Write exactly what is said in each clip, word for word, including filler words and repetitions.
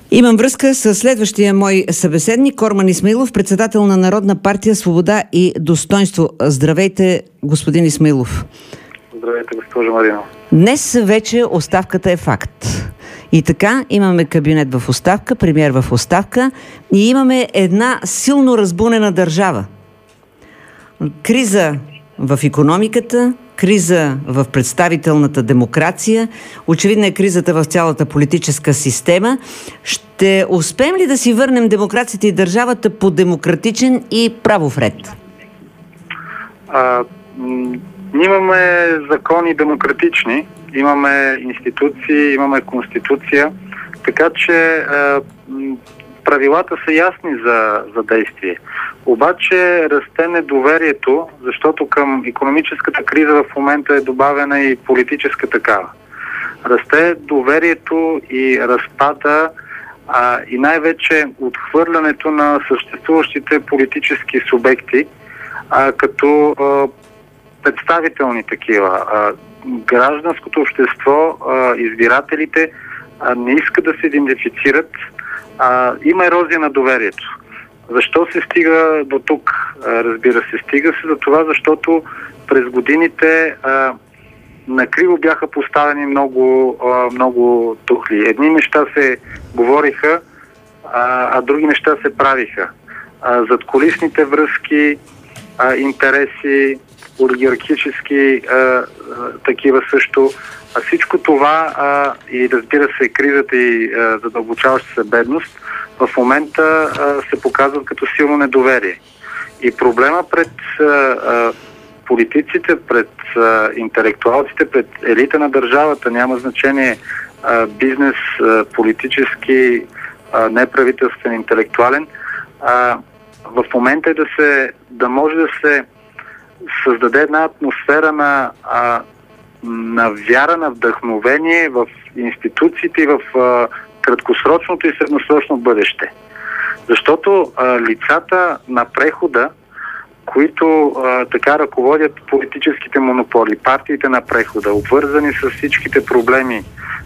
Имам връзка с следващия мой събеседник, Корман Исмаилов, председател на Народна партия Свобода и достоинство. Здравейте, господин Исмаилов. Здравейте, госпожо Марина. Днес вече оставката е факт. И така, имаме кабинет в оставка, премиер в оставка и имаме една силно разбунена държава. Криза в икономиката, криза в представителната демокрация, очевидно е кризата в цялата политическа система. Ще успеем ли да си върнем демокрацията и държавата по демократичен и правов ред? А, м- имаме закони демократични, имаме институции, имаме конституция, така че а, м- правилата са ясни за, за действие. Обаче расте недоверието, защото към икономическата криза в момента е добавена и политическа такава. Расте доверието и разпада а, и най-вече отхвърлянето на съществуващите политически субекти а, като а, представителни такива. А, гражданското общество, а, избирателите а, не искат да се идентифицират. А, има ерозия на доверието. Защо се стига до тук? Разбира се, стига се за това, защото през годините а, накриво бяха поставени много, а, много тухли. Едни неща се говориха, а, а други неща се правиха. А, задкулисните връзки, а, интереси, олигархически а, а, такива също. А всичко това а, и разбира се кризата и а, задълбочаваща се бедност в момента а, се показват като силно недоверие. И проблема пред а, а, политиците, пред а, интелектуалците, пред елита на държавата, няма значение а, бизнес, а, политически, а, неправителствен, интелектуален, а, в момента е да се, да може да се създаде една атмосфера на, а, на вяра, на вдъхновение в институциите и в а, краткосрочното и средносрочно бъдеще. Защото а, лицата на прехода, които а, така ръководят политическите монополи, партиите на прехода, обвързани с всичките проблеми,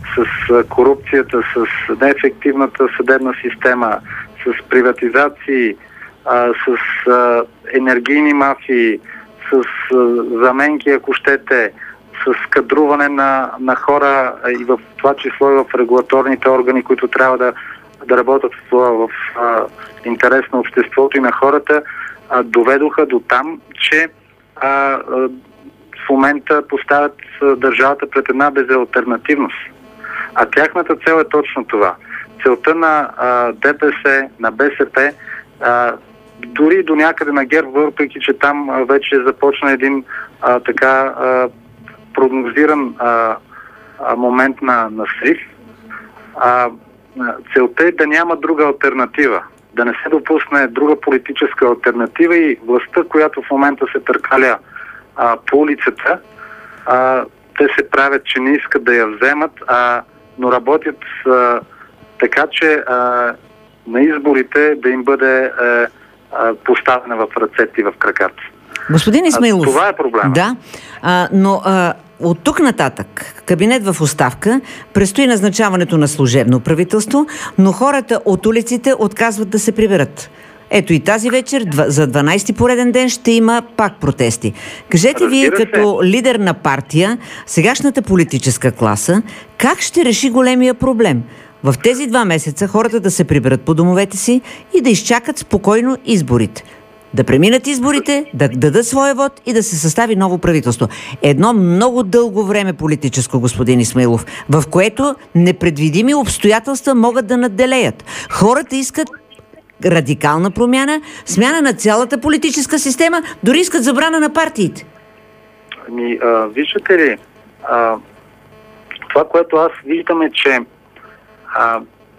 с а, корупцията, с неефективната съдебна система, с приватизации, а, с а, енергийни мафии, с а, заменки, ако щете, с кадруване на, на хора и в това число и в регулаторните органи, които трябва да, да работят в, в, в интерес на обществото и на хората, а, доведоха до там, че а, а, в момента поставят а, държавата пред една безалтернативност. А тяхната цел е точно това. Целта на а, ДПС, на БСП, а, дори до някъде на ГЕРБ, въпреки че там а, вече започна един а, така а, прогнозиран а, а, момент на, на срив. А, целта е да няма друга алтернатива. Да не се допусне друга политическа алтернатива и властта, която в момента се търкаля а, по улицата, а, те се правят, че не искат да я вземат, а, но работят а, така, че а, на изборите да им бъде а, а, поставена в ръцете и в краката. Господин Исмаилов, това е проблема. Да, а, но а, от тук нататък кабинет в оставка, предстои назначаването на служебно правителство, но хората от улиците отказват да се приберат. Ето и тази вечер, за дванайсети пореден ден, ще има пак протести. Кажете вие, като лидер на партия, сегашната политическа класа, как ще реши големия проблем? В тези два месеца хората да се приберат по домовете си и да изчакат спокойно изборите. Да преминат изборите, да дадат своя вод и да се състави ново правителство. Едно много дълго време политическо, господин Исмаилов, в което непредвидими обстоятелства могат да надделеят. Хората искат радикална промяна, смяна на цялата политическа система, дори искат забрана на партиите. Ами, а, виждате ли, а, това, което аз виждам е, че а,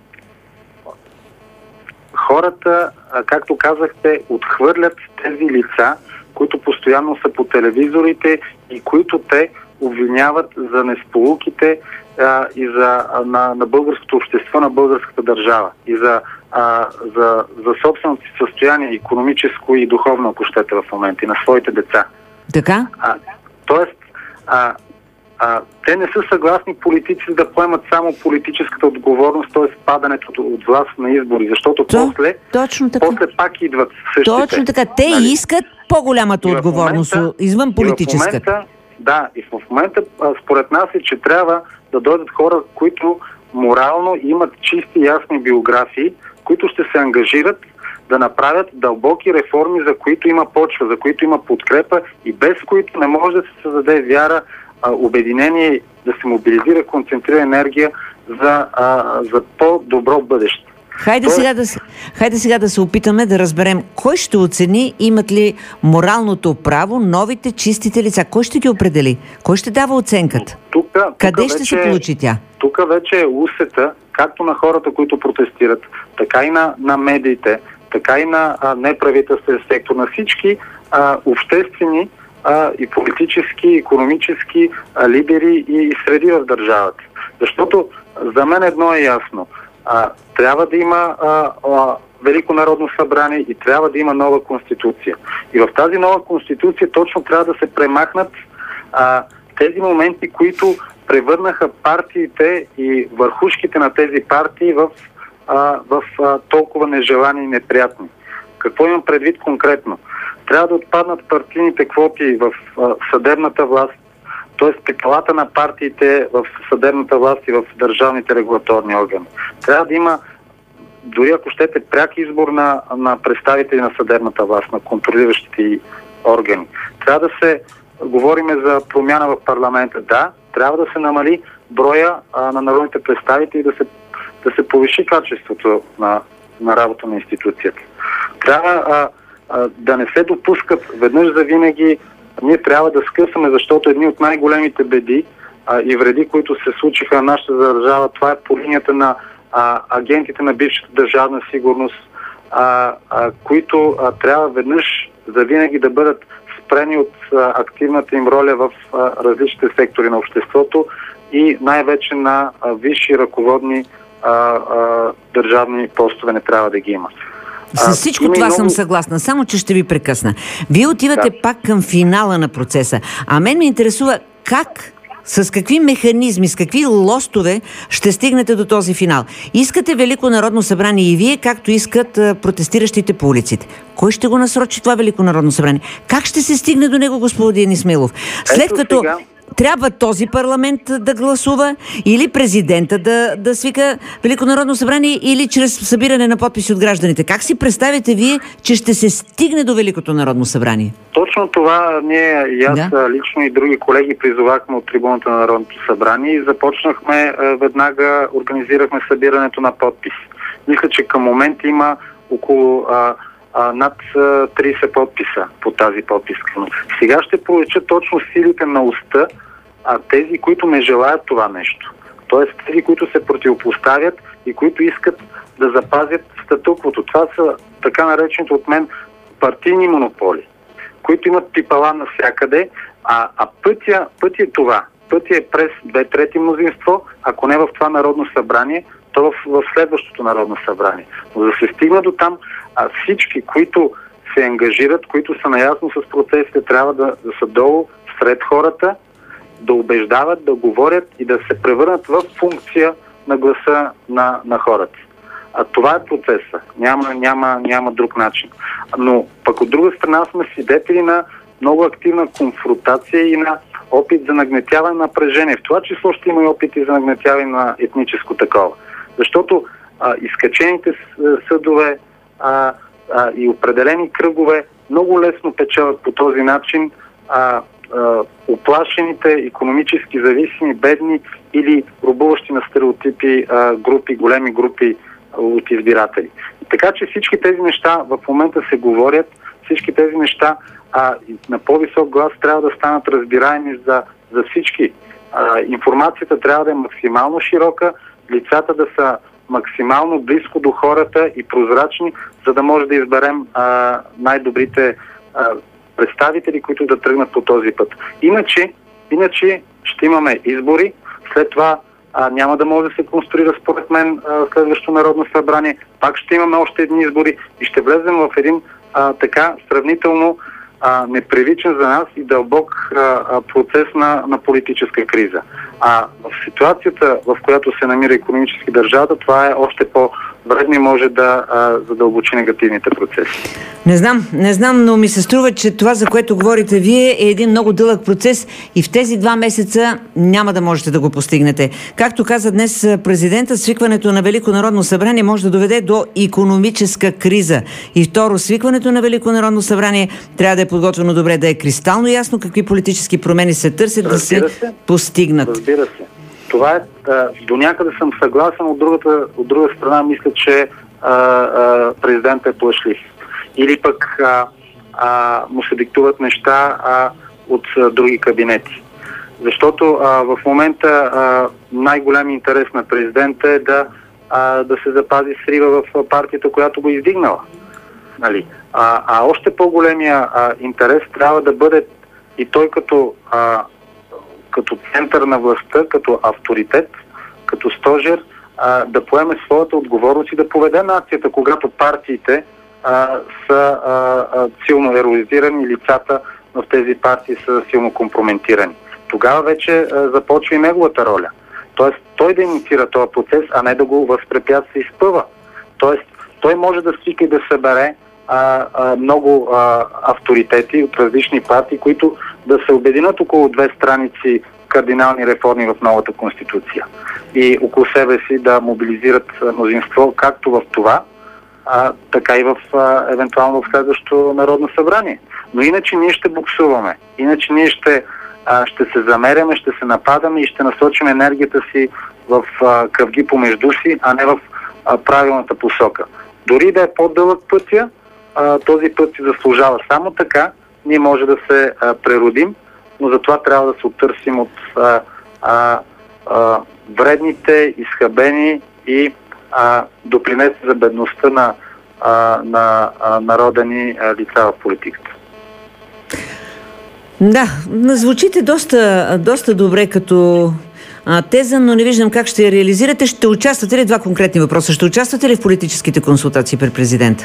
хората, както казахте, отхвърлят тези лица, които постоянно са по телевизорите и които те обвиняват за несполуките а, и за, а, на, на българското общество, на българската държава и за, а, за, за собственото си състояние, икономическо и духовно, ако щете в момента, и на своите деца. Така? А, тоест, а, А, те не са съгласни политици да поемат само политическата отговорност, т.е. падането от власт на избори, защото То, после, точно така. после пак идват същите. Точно така. Те нали? искат по-голямата и отговорност, момента, извън политическата. И в момента, да, и в момента според нас е, че трябва да дойдат хора, които морално имат чисти и ясни биографии, които ще се ангажират да направят дълбоки реформи, за които има почва, за които има подкрепа и без които не може да се създаде вяра, обединение, да се мобилизира, концентрира енергия за, а, за по-добро бъдеще. Хайде, Той... сега да, хайде сега да се опитаме да разберем кой ще оцени, имат ли моралното право новите чистите лица. Кой ще ги определи? Кой ще дава оценката? Тука, Къде тука ще вече, се получи тя? Тук вече е усета, както на хората, които протестират, така и на, на медиите, така и на а, неправителствен сектор, на всички а, обществени а, и политически, и икономически а, лидери и, и среди в държавата. Защото за мен едно е ясно. А, трябва да има а, а, Велико народно събрание и трябва да има нова конституция. И в тази нова конституция точно трябва да се премахнат а, тези моменти, които превърнаха партиите и върхушките на тези партии в, а, в а, толкова нежелани и неприятни. Какво имам предвид конкретно? Трябва да отпаднат партийните квоти в а, съдебната власт, т.е. пепелата на партиите в съдебната власт и в държавните регулаторни органи. Трябва да има, дори ако щете, пряк избор на, на представители на съдебната власт, на контролиращите органи. Трябва да се говориме за промяна в парламента. Да, трябва да се намали броя а, на народните представители и да се, да се повиши качеството на, на работа на институцията. Трябва а, а, да не се допускат веднъж за винаги. Ние трябва да скъсаме, защото едни от най-големите беди а, и вреди, които се случиха на нашата държава, това е по линията на а, агентите на бившата държавна сигурност, а, а, които а, трябва веднъж за винаги да бъдат спрени от а, активната им роля в а, различните сектори на обществото и най-вече на а, висши ръководни а, а, държавни постове не трябва да ги има. С всичко това много... съм съгласна, само че ще ви прекъсна. Вие отивате да. пак към финала на процеса, а мен ме интересува как, с какви механизми, с какви лостове ще стигнете до този финал. Искате Велико народно събрание и вие, както искат а, протестиращите по улиците. Кой ще го насрочи това Велико народно събрание? Как ще се стигне до него, господин Исмаилов? След Ето като... Сега... Трябва този парламент да гласува или президента да, да свика Велико народно събрание или чрез събиране на подписи от гражданите. Как си представите вие, че ще се стигне до Великото народно събрание? Точно това ние и аз да. лично и други колеги призовахме от трибуната на Народното събрание и започнахме веднага, организирахме събирането на подписи. Мисля, че към момент има около а, а, над трийсет подписа по тази подписка. Но сега ще проличат точно силите на уста, а тези, които не желаят това нещо. Тоест тези, които се противопоставят и които искат да запазят статуквото. Това са така наречените от мен партийни монополи, които имат пипала навсякъде, а, а пътя, пътя е това. Пътя е през две трети мнозинство, ако не в това Народно събрание, то в, в следващото Народно събрание. Но да се стигна до там, а всички, които се ангажират, които са наясно с процесите, трябва да, да са долу сред хората, да убеждават, да говорят и да се превърнат в функция на гласа на, на хората. А това е процеса. Няма, няма, няма друг начин. Но пък от друга страна сме свидетели на много активна конфронтация и на опит за нагнетяване на напрежение. В това число ще има и опити за нагнетяване на етническо такова. Защото а, изкачените съдове а, а, и определени кръгове много лесно печелят по този начин а, а, оплашените, икономически зависими, бедни или рубуващи на стереотипи а, групи, големи групи от избиратели. Така че всички тези неща в момента се говорят, всички тези неща а, на по-висок глас трябва да станат разбираеми за, за всички. А, информацията трябва да е максимално широка, лицата да са максимално близко до хората и прозрачни, за да може да изберем а, най-добрите а, представители, които да тръгнат по този път. Иначе, иначе ще имаме избори, след това а, няма да може да се конструира според мен а, следващото Народно събрание, пак ще имаме още едни избори и ще влезем в един а, така сравнително а, непривичен за нас и дълбок а, а, процес на, на политическа криза. А в ситуацията, в която се намира икономически държавата, това е още по-вредно и може да а, задълбочи негативните процеси. Не знам, не знам, но ми се струва, че това, за което говорите вие, е един много дълъг процес и в тези два месеца няма да можете да го постигнете. Както каза днес президента, свикването на Велико народно събрание може да доведе до икономическа криза. И второ, свикването на Велико народно събрание трябва да е подготвено добре, да е кристално ясно какви политически промени се търсят да се, се постигнат. Разбира се. Това е, до някъде съм съгласен, от, другата, от друга страна мисля, че а, а, президентът е плашлив. Или пък а, а, му се диктуват неща а, от а, други кабинети. Защото а, в момента а, най-голям интерес на президента е да, а, да се запази срива в партията, която го издигнала. Нали? А, а още по-големия а, интерес трябва да бъде и той като, а, като център на властта, като авторитет, като стожер, а, да поеме своята отговорност и да поведе нацията, когато партиите а, са а, а, силно ерозирани, лицата в тези партии са силно компрометирани. Тогава вече а, започва и неговата роля. Тоест той да инициира този процес, а не да го възпрепятства и спъва. Тоест той може да свика и да събере а, а, много а, авторитети от различни партии, които да се обединят около две страници кардинални реформи в новата конституция и около себе си да мобилизират мнозинство както в това, а, така и в а, евентуално в следващото Народно събрание. Но иначе ние ще буксуваме, иначе ние ще, а, ще се замеряме, ще се нападаме и ще насочим енергията си в а, кръвги помежду си, а не в а, правилната посока. Дори да е по-дълъг пътя, а, този път си заслужава. Само така ние може да се а, преродим, но затова трябва да се оттърсим от а, а, а, вредните, изхабени и а, допринесе за бедността на, а, на а, народа ни а, лица в политиката. Да, звучите доста, доста добре като а, теза, но не виждам как ще я реализирате. Ще участвате ли, два конкретни въпроса, ще участвате ли в политическите консултации при президента?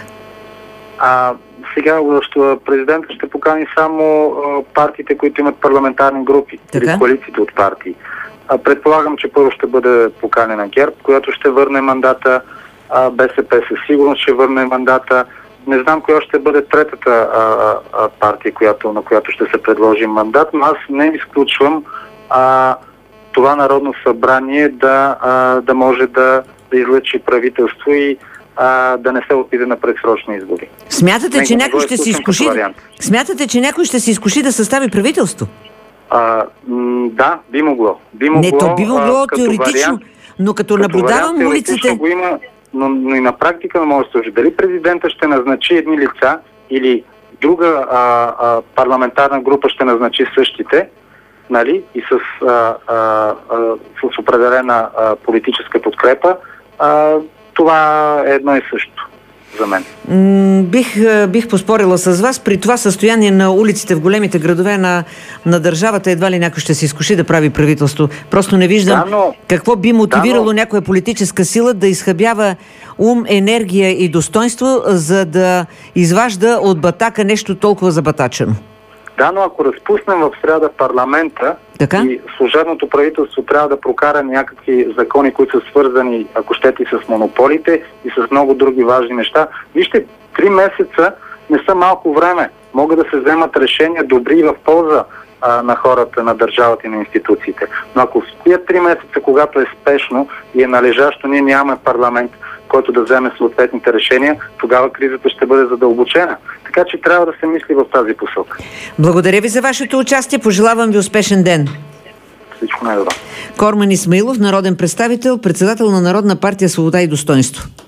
А, сега президента ще покани само а, партиите, които имат парламентарни групи, или коалициите от партии. А, предполагам, че първо ще бъде поканена ГЕРБ, която ще върне мандата, а, БСП със сигурност ще върне мандата. Не знам коя ще бъде третата а, а, партия, която, на която ще се предложи мандат, но аз не изключвам а, това Народно събрание да, а, да може да, да излъчи правителство и а, да не се отиде на предсрочни избори. Смятате, че някой ще се изкуши? Смятате, че някой ще се изкуши да състави правителство? А, м- да, би могло. Би могло, не, то би могло а, теоретично, вариант, но като, като наблюдавам вариант, улиците... Го има, но, но и на практика не може да се служи. Дали президента ще назначи едни лица или друга а, а, парламентарна група ще назначи същите, нали, и с, а, а, а, с определена а, политическа подкрепа, а, това е едно и също за мен. М- бих, бих поспорила с вас. При това състояние на улиците в големите градове на, на държавата, едва ли някой ще се изкуши да прави правителство. Просто не виждам да, но, какво би мотивирало да, но... някоя политическа сила да изхабява ум, енергия и достоинство, за да изважда от батака нещо толкова забатачено. Да, но ако разпуснем в среда парламента така? И служебното правителство трябва да прокара някакви закони, които са свързани, ако щете, с монополите и с много други важни неща. Вижте, три месеца не са малко време. Могат да се вземат решения добри и в полза а, на хората, на държавата и на институциите. Но ако в тия три месеца, когато е спешно и е належащо, ние нямаме парламент, който да вземе съответните решения, тогава кризата ще бъде задълбочена. Така че трябва да се мисли в тази посока. Благодаря ви за вашето участие. Пожелавам ви успешен ден. Всичко най-добро. Корман Исмаилов, народен представител, председател на Народна партия Свобода и достоинство.